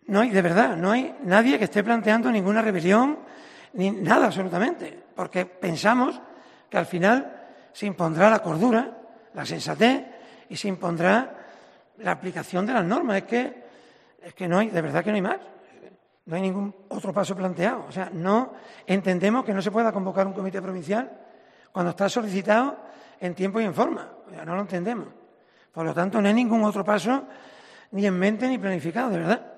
No hay, de verdad, no hay nadie que esté planteando ninguna rebelión, ni nada absolutamente, porque pensamos que al final se impondrá la cordura, la sensatez y se impondrá la aplicación de las normas. Es que no hay, de verdad que no hay más. No hay ningún otro paso planteado. O sea, no entendemos que no se pueda convocar un comité provincial cuando está solicitado en tiempo y en forma. O sea, no lo entendemos. Por lo tanto, no hay ningún otro paso ni en mente ni planificado, de verdad.